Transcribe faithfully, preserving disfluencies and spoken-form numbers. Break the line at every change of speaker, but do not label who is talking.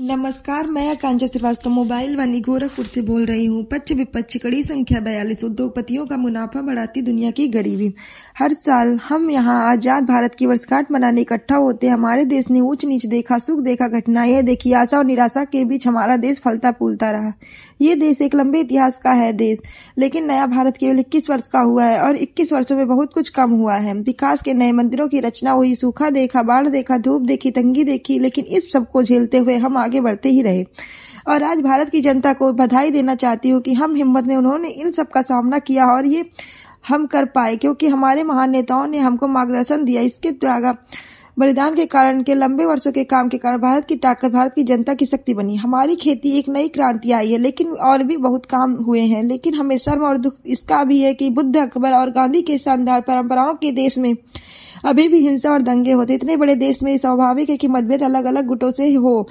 नमस्कार, मैं आकांक्षा श्रीवास्तव मोबाइल वानी गोरखपुर से बोल रही हूँ। पच्च विपक्ष कड़ी संख्या बयालीस, उद्योगपतियों का मुनाफा बढ़ाती दुनिया की गरीबी। हर साल हम यहाँ आजाद भारत की वर्षगांठ मनाने इकट्ठा होते। हमारे देश ने ऊंच नीच देखा, सुख देखा, घटनाएं देखी, आशा और निराशा के बीच हमारा देश फलता फूलता रहा। ये देश एक लंबे इतिहास का है देश, लेकिन नया भारत केवल इक्कीस वर्ष का हुआ है और इक्कीस वर्षों में बहुत कुछ कम हुआ है। विकास के नए मंदिरों की रचना हुई, सूखा देखा, बाढ़ देखा, धूप देखी, तंगी देखी, लेकिन इस सबको झेलते हुए हम आगे बढ़ते ही रहे। और आज भारत की जनता को बधाई देना चाहती हूँ कि हम हिम्मत में उन्होंने इन सब का सामना किया और ये हम कर पाए, क्योंकि हमारे महान नेताओं ने हमको मार्गदर्शन दिया। इसके द्वारा बलिदान के कारण, के लंबे वर्षों के काम के कारण भारत की ताकत, भारत की जनता की शक्ति बनी। हमारी खेती एक नई क्रांति आई है, लेकिन और भी बहुत काम हुए हैं। लेकिन हमें शर्म और दुख इसका भी है कि बुद्ध, अकबर और गांधी के शानदार परंपराओं के देश में अभी भी हिंसा और दंगे होते। इतने बड़े देश में स्वाभाविक है कि मतभेद अलग अलग गुटों से हो,